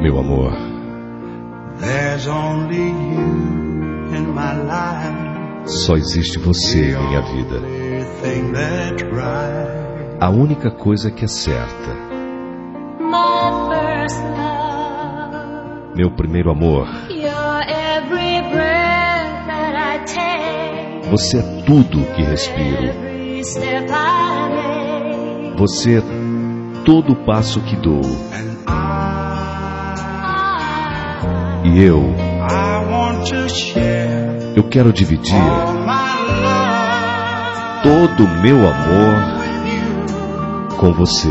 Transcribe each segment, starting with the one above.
Meu amor, só existe você em minha vida. A única coisa que é certa. Meu primeiro amor. Você é tudo que respiro. Você é todo passo que dou. E eu quero dividir todo o meu amor com você.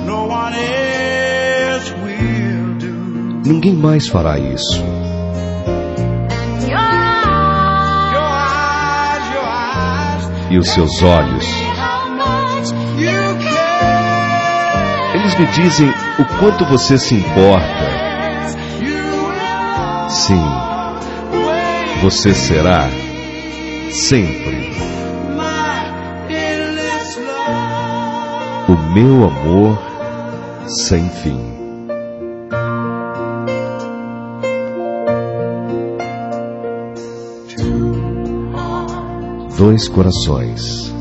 Ninguém mais fará isso. E os seus olhos, eles me dizem o quanto você se importa. Sim, você será sempre o meu amor sem fim. Dois corações.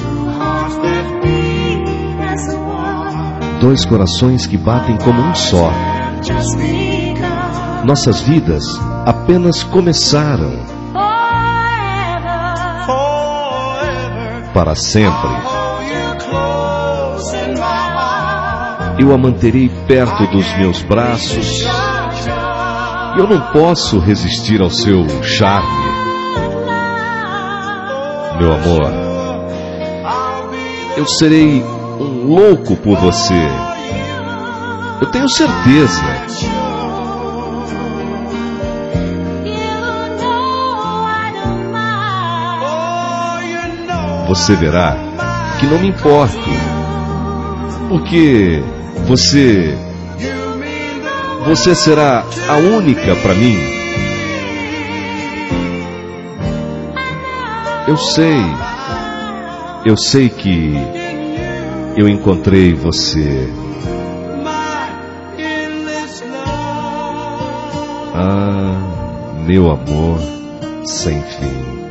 Dois corações que batem como um só. Nossas vidas apenas começaram. Para sempre. Eu a manterei perto dos meus braços. Eu não posso resistir ao seu charme. Meu amor, eu serei um louco por você. Eu tenho certeza. Você verá que não me importo, porque você será a única para mim. Eu sei que eu encontrei você. Ah, meu amor sem fim.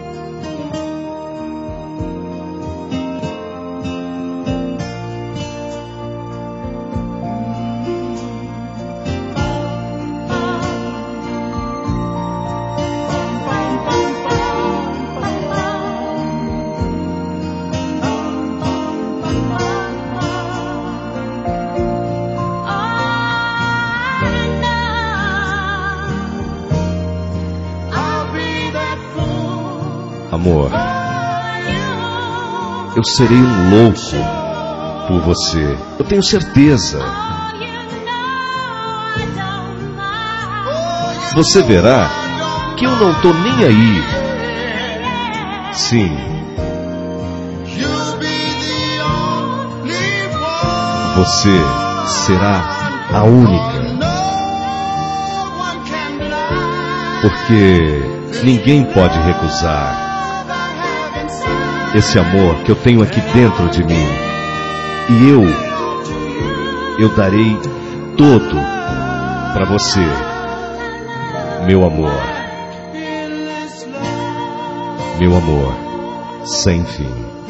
Amor, eu serei um louco por você. Eu tenho certeza. Você verá que eu não tô nem aí. Sim. Você será a única. Porque ninguém pode recusar esse amor que eu tenho aqui dentro de mim. E eu darei todo para você, meu amor. Meu amor sem fim.